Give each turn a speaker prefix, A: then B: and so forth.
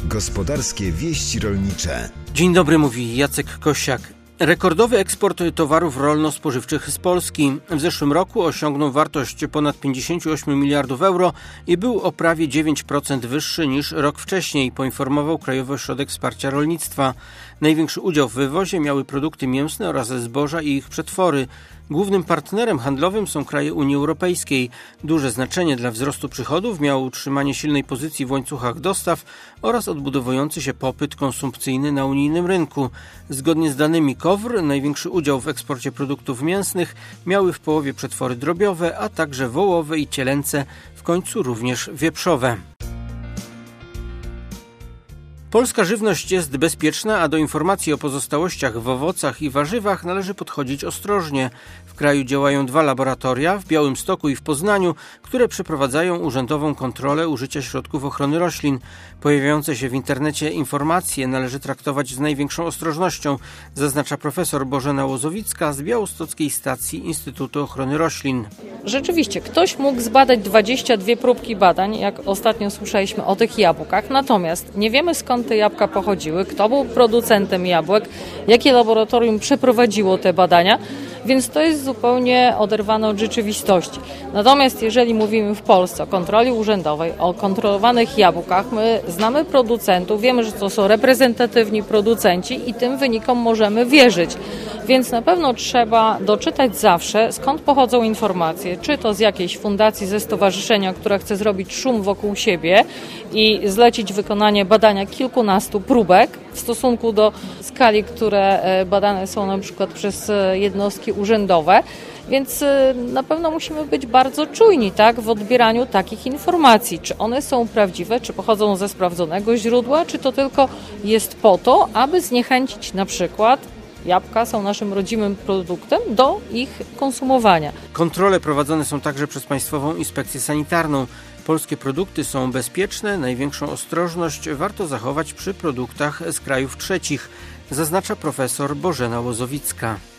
A: Gospodarskie wieści rolnicze.
B: Dzień dobry, mówi Jacek Kosiak. Rekordowy eksport towarów rolno-spożywczych z Polski w zeszłym roku osiągnął wartość ponad 58 miliardów euro i był o prawie 9% wyższy niż rok wcześniej, poinformował Krajowy Ośrodek Wsparcia Rolnictwa. Największy udział w wywozie miały produkty mięsne oraz zboża i ich przetwory. Głównym partnerem handlowym są kraje Unii Europejskiej. Duże znaczenie dla wzrostu przychodów miało utrzymanie silnej pozycji w łańcuchach dostaw oraz odbudowujący się popyt konsumpcyjny na unijnym rynku. Zgodnie z danymi KOWR największy udział w eksporcie produktów mięsnych miały w połowie przetwory drobiowe, a także wołowe i cielęce, w końcu również wieprzowe. Polska żywność jest bezpieczna, a do informacji o pozostałościach w owocach i warzywach należy podchodzić ostrożnie. W kraju działają 2 laboratoria, w Białymstoku i w Poznaniu, które przeprowadzają urzędową kontrolę użycia środków ochrony roślin. Pojawiające się w internecie informacje należy traktować z największą ostrożnością, zaznacza profesor Bożena Łozowicka z Białostockiej Stacji Instytutu Ochrony Roślin.
C: Rzeczywiście, ktoś mógł zbadać 22 próbki badań, jak ostatnio słyszeliśmy o tych jabłkach, natomiast nie wiemy, skąd te jabłka pochodziły, kto był producentem jabłek, jakie laboratorium przeprowadziło te badania, więc to jest zupełnie oderwane od rzeczywistości. Natomiast jeżeli mówimy w Polsce o kontroli urzędowej, o kontrolowanych jabłkach, my znamy producentów, wiemy, że to są reprezentatywni producenci i tym wynikom możemy wierzyć. Więc na pewno trzeba doczytać zawsze, skąd pochodzą informacje, czy to z jakiejś fundacji, ze stowarzyszenia, które chce zrobić szum wokół siebie i zlecić wykonanie badania kilkunastu próbek w stosunku do skali, które badane są na przykład przez jednostki urzędowe. Więc na pewno musimy być bardzo czujni, tak, w odbieraniu takich informacji. Czy one są prawdziwe, czy pochodzą ze sprawdzonego źródła, czy to tylko jest po to, aby zniechęcić na przykład jabłka są naszym rodzimym produktem do ich konsumowania.
B: Kontrole prowadzone są także przez Państwową Inspekcję Sanitarną. Polskie produkty są bezpieczne, największą ostrożność warto zachować przy produktach z krajów trzecich, zaznacza profesor Bożena Łozowicka.